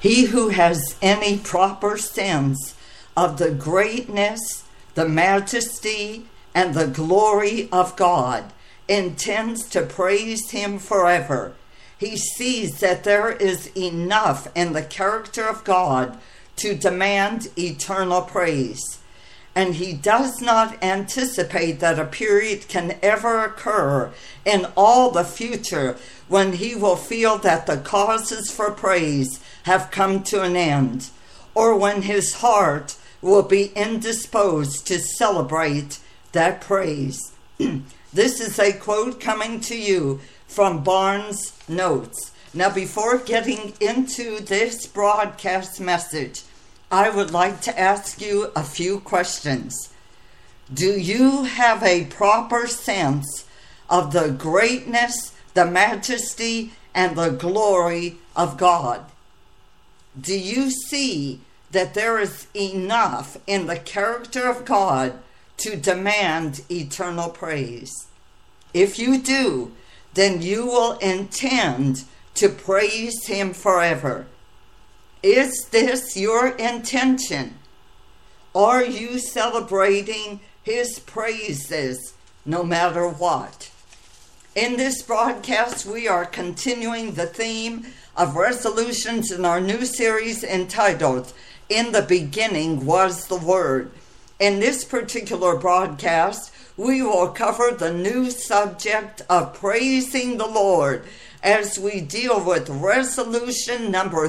He who has any proper sense of the greatness, the majesty, and the glory of God intends to praise him forever. He sees that there is enough in the character of God to demand eternal praise. And he does not anticipate that a period can ever occur in all the future when he will feel that the causes for praise have come to an end, or when his heart will be indisposed to celebrate that praise. This is a quote coming to you from Barnes' Notes. Now, before getting into this broadcast message, I would like to ask you a few questions. Do you have a proper sense of the greatness, the majesty, and the glory of God? Do you see that there is enough in the character of God to demand eternal praise? If you do, then you will intend to praise him forever. Is this your intention? Are you celebrating his praises no matter what? In this broadcast, we are continuing the theme of resolutions in our new series entitled, In the Beginning Was the Word. In this particular broadcast, we will cover the new subject of praising the Lord as we deal with resolution number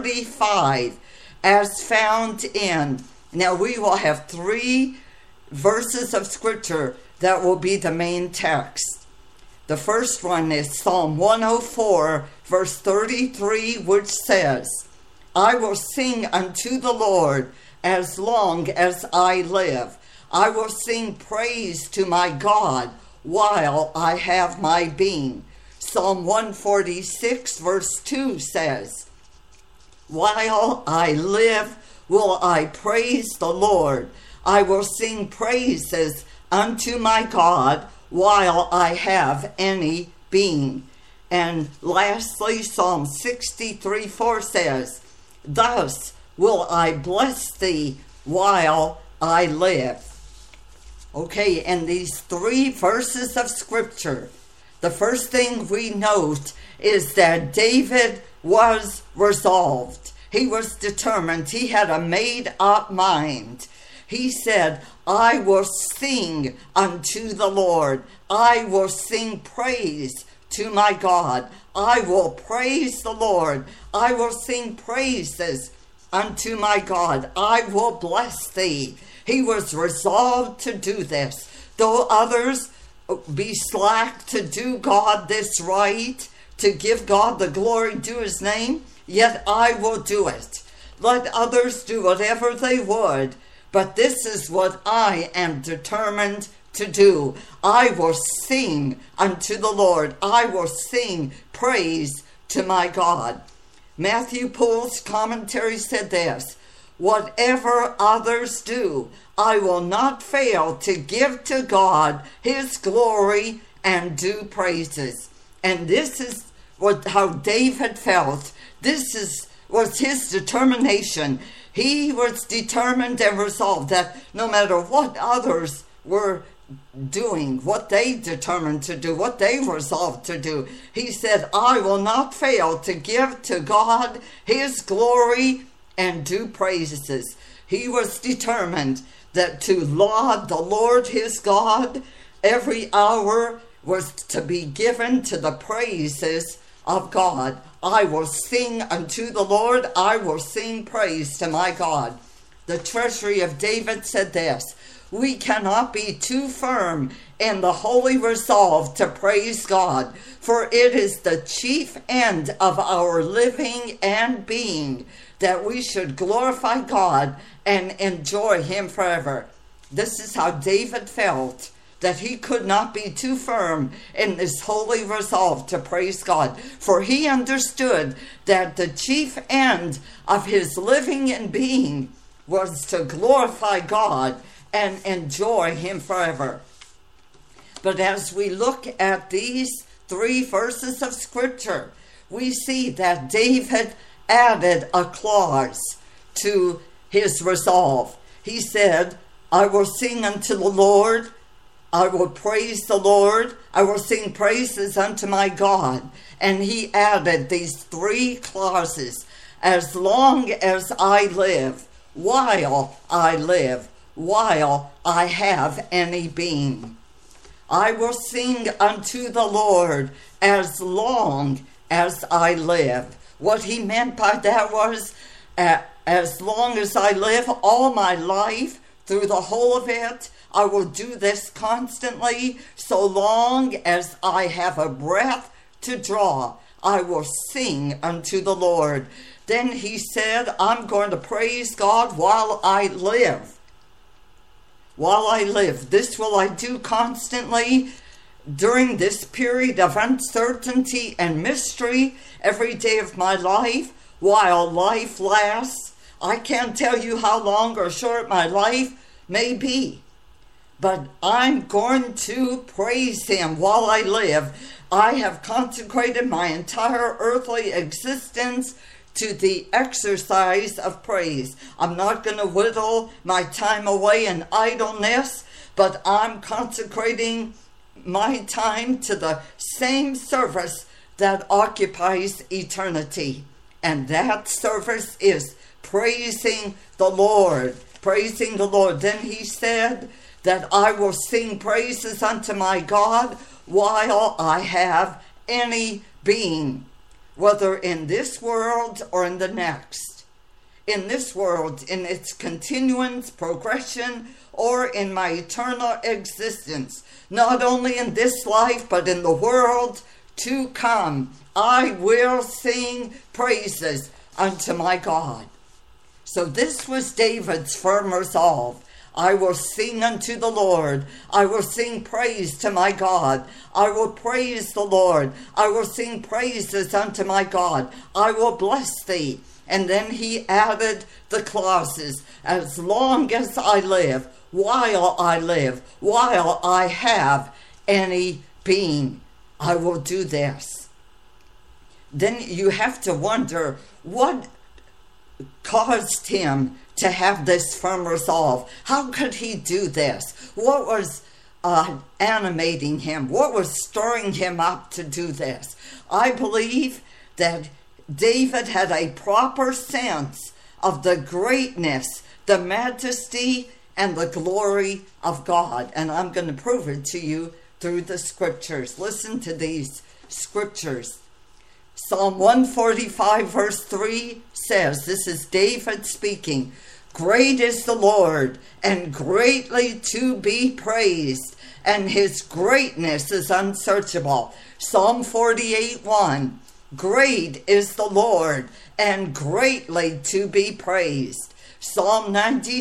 35 as found in. Now we will have 3 verses of scripture that will be the main text. The first one is Psalm 104 verse 33, which says, I will sing unto the Lord as long as I live. I will sing praise to my God while I have my being. Psalm 146 verse 2 says, While I live will I praise the Lord. I will sing praises unto my God while I have any being. And lastly, Psalm 63:4 says, Thus will I bless thee while I live. Okay, in these 3 verses of scripture, the first thing we note is that David was resolved. He was determined. He had a made-up mind. He said, I will sing unto the Lord. I will sing praise to my God. I will praise the Lord. I will sing praises unto my God. I will bless thee. He was resolved to do this. Though others be slack to do God this right, to give God the glory due his name, yet I will do it. Let others do whatever they would, but this is what I am determined to do. I will sing unto the Lord. I will sing praise to my God. Matthew Poole's commentary said this, Whatever others do, I will not fail to give to God his glory and do praises. And this is how David felt. This was his determination. He was determined and resolved that no matter what others were doing, what they determined to do, what they resolved to do, he said, I will not fail to give to God his glory and do praises. He was determined that to laud the Lord his God every hour was to be given to the praises of God. I will sing unto the Lord. I will sing praise to my God. The Treasury of David said this, We cannot be too firm in the holy resolve to praise God, for it is the chief end of our living and being that we should glorify God and enjoy him forever. This is how David felt, that he could not be too firm in this holy resolve to praise God. For he understood that the chief end of his living and being was to glorify God and enjoy him forever. But as we look at these 3 verses of scripture, we see that David added a clause to his resolve. He said, I will sing unto the Lord, I will praise the Lord, I will sing praises unto my God. And he added these 3 clauses: as long as I live, while I live, while I have any being. I will sing unto the Lord as long as I live. What he meant by that was, as long as I live, all my life, through the whole of it, I will do this constantly. So long as I have a breath to draw, I will sing unto the Lord. Then he said, I'm going to praise God while I live. While I live. This will I do constantly during this period of uncertainty and mystery every day of my life, while life lasts. I can't tell you how long or short my life may be, but I'm going to praise him while I live. I have consecrated my entire earthly existence to the exercise of praise. I'm not going to whittle my time away in idleness, but I'm consecrating my time to the same service that occupies eternity. And that service is praising the Lord. Praising the Lord. Then he said that I will sing praises unto my God while I have any being, whether in this world or in the next. In this world, in its continuance, progression, or in my eternal existence. Not only in this life, but in the world to come. I will sing praises unto my God. So this was David's firm resolve. I will sing unto the Lord. I will sing praise to my God. I will praise the Lord. I will sing praises unto my God. I will bless thee. And then he added the clauses, as long as I live, while I have any being, I will do this. Then you have to wonder, what caused him to have this firm resolve? How could he do this? What was animating him? What was stirring him up to do this? I believe that David had a proper sense of the greatness, the majesty, and the glory of God. And I'm going to prove it to you through the scriptures. Listen to these scriptures. Psalm 145 verse 3 says, this is David speaking, great is the Lord, and greatly to be praised, and his greatness is unsearchable. Psalm 48:1, great is the Lord, and greatly to be praised. Psalm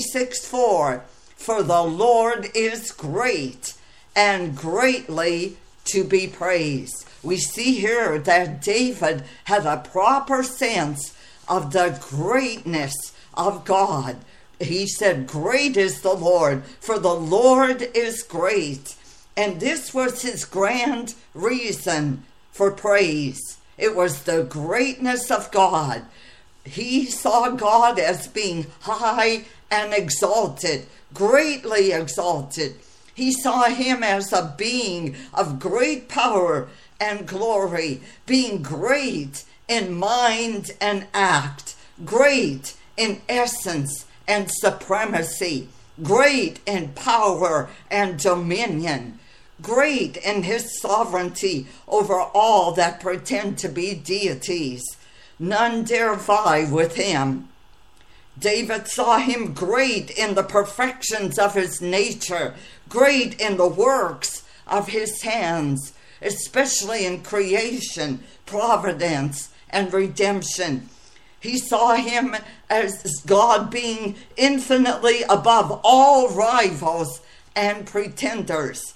96:4, for the Lord is great, and greatly to be praised. We see here that David had a proper sense of the greatness of God. He said, great is the Lord, for the Lord is great. And this was his grand reason for praise. It was the greatness of God. He saw God as being high and exalted, greatly exalted. He saw him as a being of great power and glory, being great in mind and act, great in essence and supremacy, great in power and dominion, great in his sovereignty over all that pretend to be deities. None dare vie with him. David saw him great in the perfections of his nature, great in the works of his hands, especially in creation, providence, and redemption. He saw him as God being infinitely above all rivals and pretenders.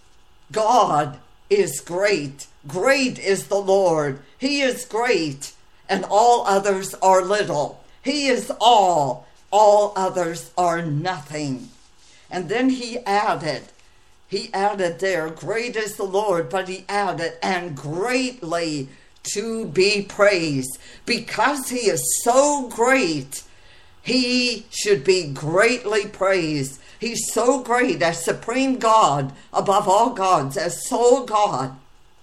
God is great. Great is the Lord. He is great, and all others are little. He is all others are nothing. And then he added there, great is the Lord, but he added, and greatly to be praised. Because he is so great, he should be greatly praised. He's so great as supreme God above all gods, as sole God.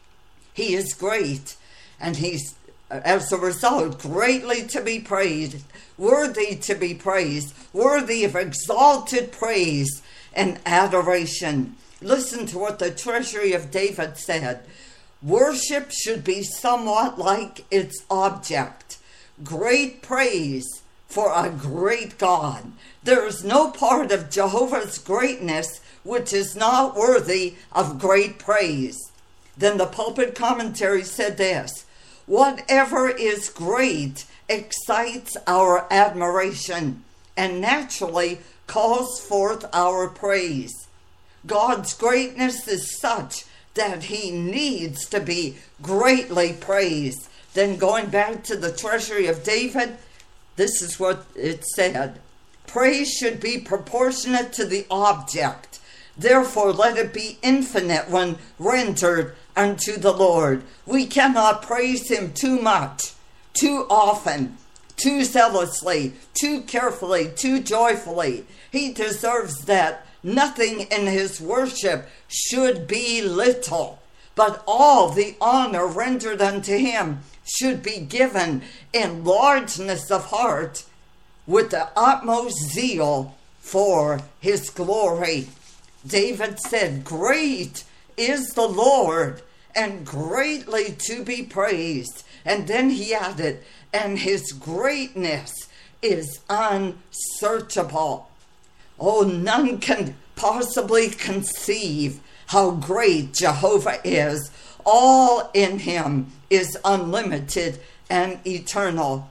He is great, and he's, as a result, greatly to be praised, worthy to be praised, worthy of exalted praise and adoration. Listen to what the treasury of David said. Worship should be somewhat like its object. Great praise for a great God. There is no part of Jehovah's greatness which is not worthy of great praise. Then the pulpit commentary said this: whatever is great excites our admiration and naturally calls forth our praise. God's greatness is such that he needs to be greatly praised. Then going back to the treasury of David, this is what it said. Praise should be proportionate to the object. Therefore, let it be infinite when rendered unto the Lord. We cannot praise him too much, too often, too zealously, too carefully, too joyfully. He deserves that. Nothing in his worship should be little, but all the honor rendered unto him should be given in largeness of heart with the utmost zeal for his glory. David said, great is the Lord and greatly to be praised. And then he added, and his greatness is unsearchable. Oh, none can possibly conceive how great Jehovah is. All in him is unlimited and eternal.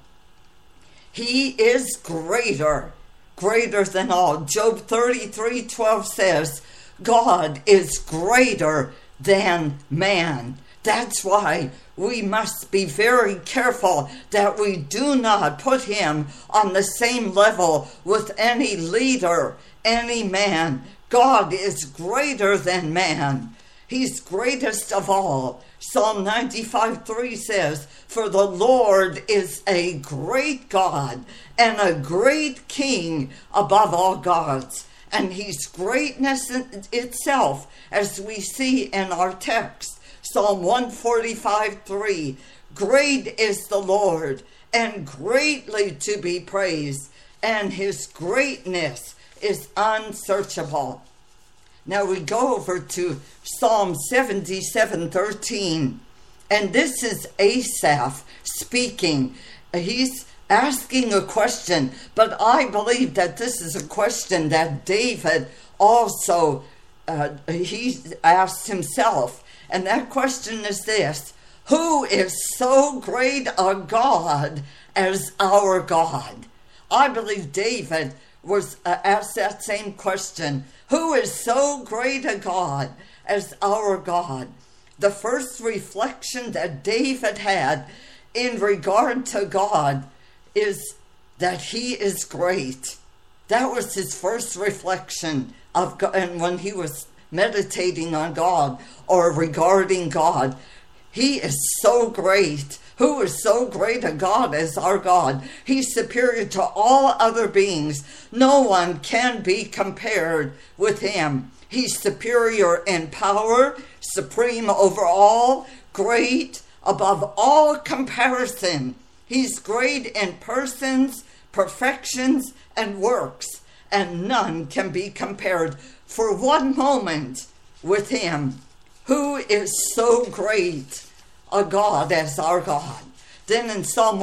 He is greater than all. Job 33:12 says, God is greater than man. That's why we must be very careful that we do not put him on the same level with any leader, any man. God is greater than man. He's greatest of all. Psalm 95:3 says, for the Lord is a great God and a great King above all gods. And he's greatness in itself, as we see in our text. Psalm 145:3, great is the Lord and greatly to be praised, and his greatness is unsearchable. Now we go over to Psalm 77:13, and this is Asaph speaking. He's asking a question, but I believe that this is a question that David also he asked himself. And that question is this: who is so great a God as our God? I believe David was asked that same question. Who is so great a God as our God? The first reflection that David had in regard to God is that he is great. That was his first reflection of God, and when he was meditating on God or regarding God, he is so great. Who is so great a God as our God? He's superior to all other beings. No one can be compared with him. He's superior in power, supreme over all, great above all comparison. He's great in persons, perfections, and works, and none can be compared for one moment with him. Who is so great a God as our God? Then in Psalm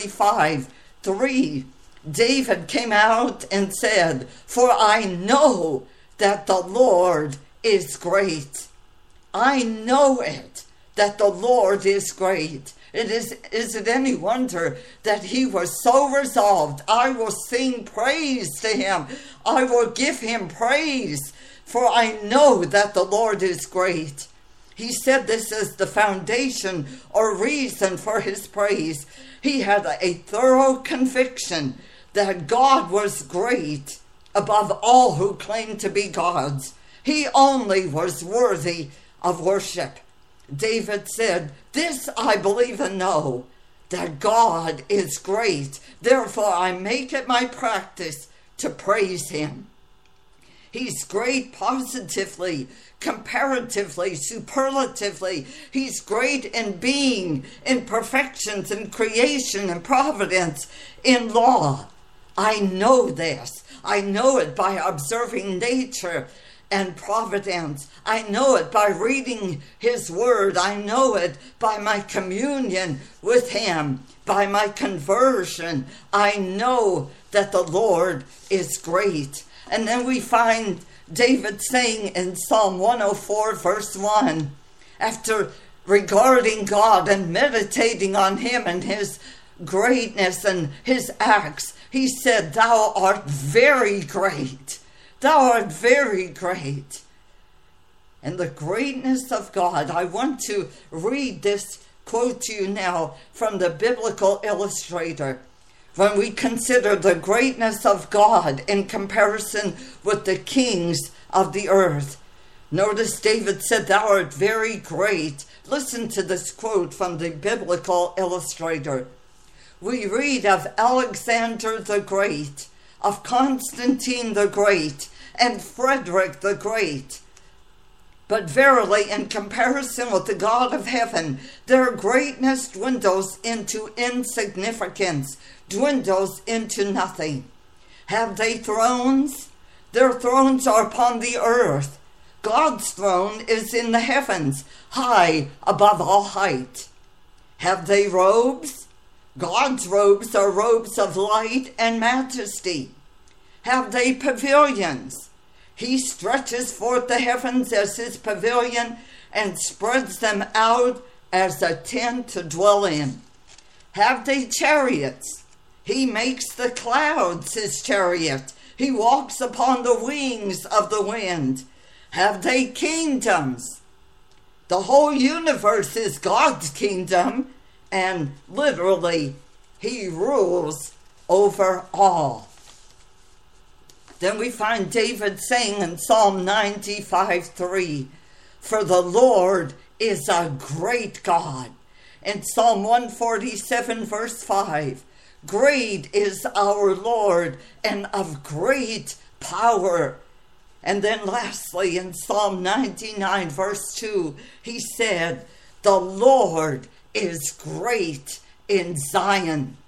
135:3, David came out and said, for I know that the Lord is great. I know it, that the Lord is great. Is it any wonder that he was so resolved? I will sing praise to him. I will give him praise, for I know that the Lord is great. He said this as the foundation or reason for his praise. He had a thorough conviction that God was great above all who claimed to be gods. He only was worthy of worship. David said, "This I believe and know, that God is great. Therefore I make it my practice to praise him." He's great positively, comparatively, superlatively. He's great in being, in perfections, in creation, in providence, in law. I know this. I know it by observing nature and providence. I know it by reading his word. I know it by my communion with him, by my conversion. I know that the Lord is great. And then we find David saying in Psalm 104 verse 1, after regarding God and meditating on him and his greatness and his acts, he said, "Thou art very great. Thou art very great." And the greatness of God, I want to read this quote to you now from the Biblical Illustrator. When we consider the greatness of God in comparison with the kings of the earth. Notice David said, "Thou art very great." Listen to this quote from the Biblical Illustrator. We read of Alexander the Great, of Constantine the Great, and Frederick the Great. But verily, in comparison with the God of heaven, their greatness dwindles into insignificance, dwindles into nothing. Have they thrones? Their thrones are upon the earth. God's throne is in the heavens, high above all height. Have they robes? God's robes are robes of light and majesty. Have they pavilions? He stretches forth the heavens as his pavilion and spreads them out as a tent to dwell in. Have they chariots? He makes the clouds his chariot. He walks upon the wings of the wind. Have they kingdoms? The whole universe is God's kingdom, and literally, he rules over all. Then we find David saying in Psalm 95:3, "For the Lord is a great God." In Psalm 147 verse 5, "Great is our Lord and of great power." And then lastly in Psalm 99 verse 2, he said, "The Lord is great in Zion."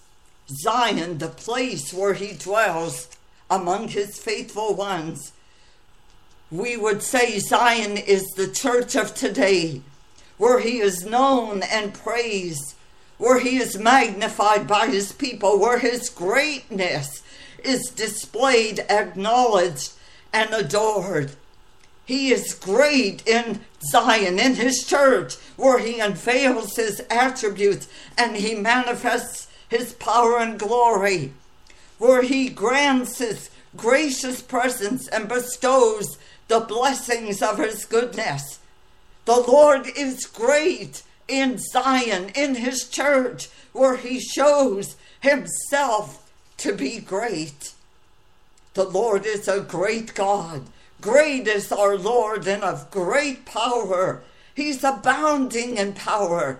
Zion, the place where he dwells among his faithful ones. We would say Zion is the church of today, where he is known and praised, where he is magnified by his people, where his greatness is displayed, acknowledged, and adored. He is great in Zion, in his church, where he unveils his attributes and he manifests his power and glory, where he grants his gracious presence and bestows the blessings of his goodness. The Lord is great in Zion, in his church, where he shows himself to be great. The Lord is a great God. Great is our Lord and of great power. He's abounding in power,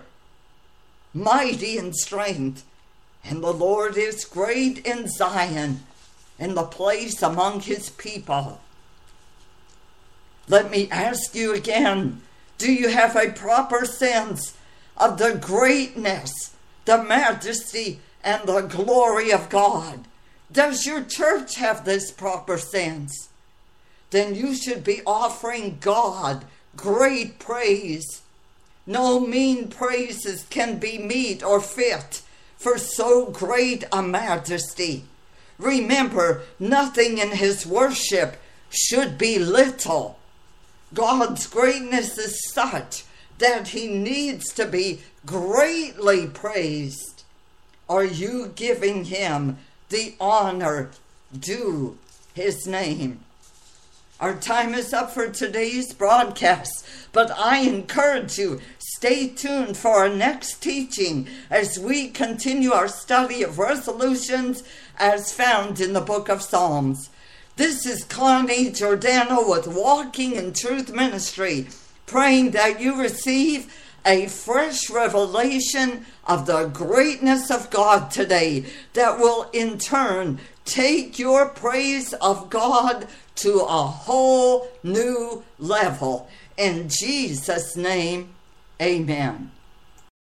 mighty in strength. And the Lord is great in Zion, in the place among his people. Let me ask you again, do you have a proper sense of the greatness, the majesty, and the glory of God? Does your church have this proper sense? Then you should be offering God great praise. No mean praises can be meet or fit for so great a majesty. Remember, nothing in his worship should be little. God's greatness is such that he needs to be greatly praised. Are you giving him the honor due his name? Our time is up for today's broadcast, but I encourage you, stay tuned for our next teaching as we continue our study of resolutions as found in the book of Psalms. This is Connie Giordano with Walking in Truth Ministry. praying that you receive a fresh revelation of the greatness of God today that will in turn take your praise of God to a whole new level. In Jesus' name, amen.